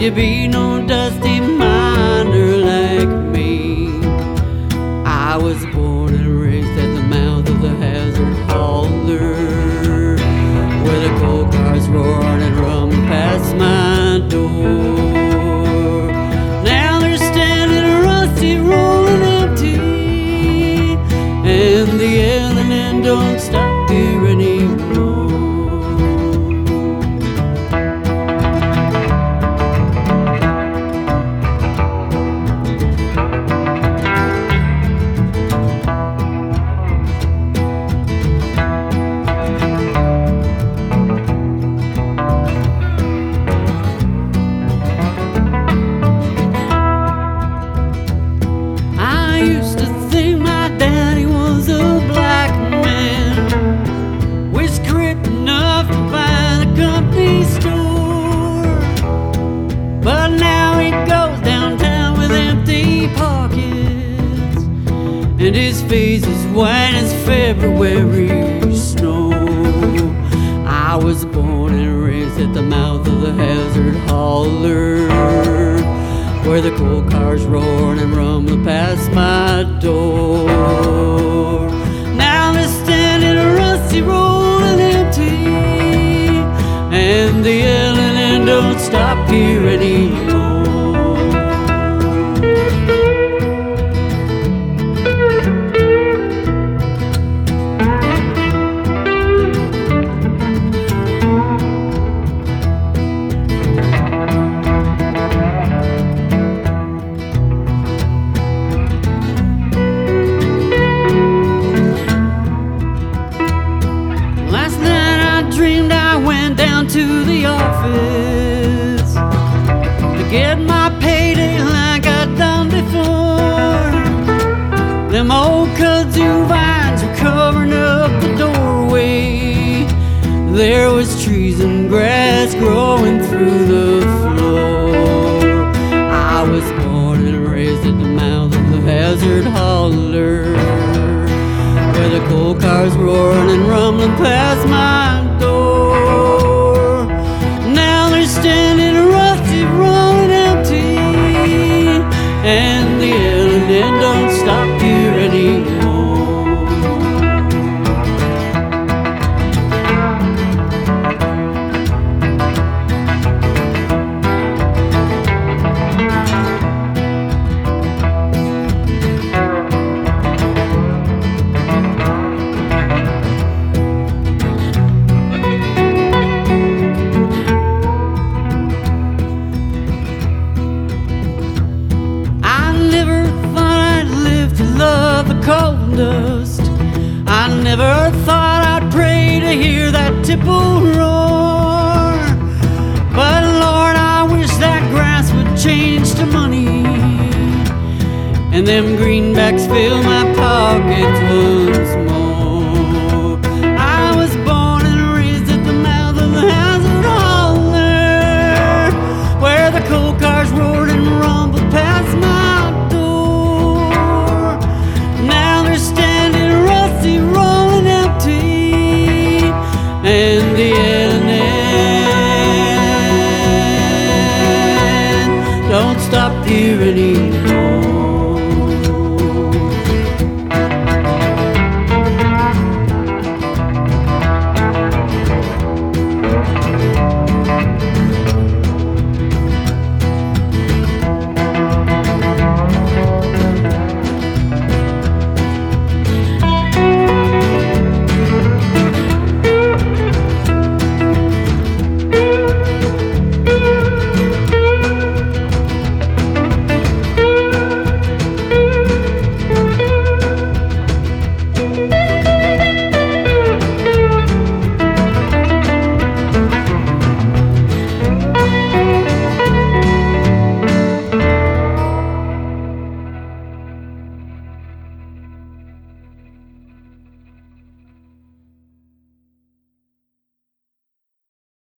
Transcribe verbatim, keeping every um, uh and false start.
you be no dusty miner like me. I was born and raised at the mouth of the Hazard Holler, where the coal cars roared and rumbled past my door. Now they're standing rusty, rolling empty, and the yelling don't stop here anymore. I used to think my daddy was a black man, with grit enough to buy the company store. But now he goes downtown with empty pockets, and his face is white as February snow. I was born and raised at the mouth of the Hazard Holler, where the coal cars roared and rumbled past my door. Now they're standing rusty, rolling empty, and the yelling don't stop here anymore. Dreamed I went down to the office to get my payday like I'd done before. Them old kudzu vines were covering up the doorway. There was trees and grass growing through the floor. I was born and raised at the mouth of the Hazard Holler, where the coal cars roaring and rumbling past my door. Now they're standing rusty, rolling empty, and the yelling don't stop here anymore. Coal dust. I never thought I'd pray to hear that tipple roar, but Lord, I wish that grass would change to money, and them greenbacks fill my pockets once more. I was born and raised at the mouth of the Hazard Holler, where the coal cars roared and rumbled past my and the yelling don't stop here anymore.